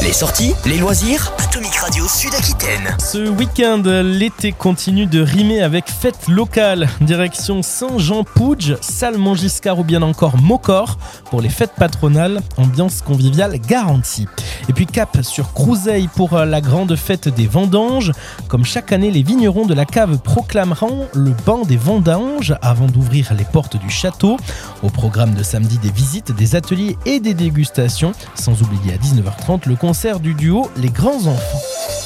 Les sorties, les loisirs, Atomic Radio Sud-Aquitaine. Ce week-end, l'été continue de rimer avec fêtes locales. Direction Saint-Jean-Pouge, salle Montgiscard ou bien encore Maucor pour les fêtes patronales, ambiance conviviale garantie. Et puis cap sur Crouseille pour la grande fête des vendanges. Comme chaque année, les vignerons de la cave proclameront le banc des vendanges avant d'ouvrir les portes du château. Au programme de samedi, des visites, des ateliers et des dégustations. Sans oublier à 19h30 le concert du duo Les Grands Enfants.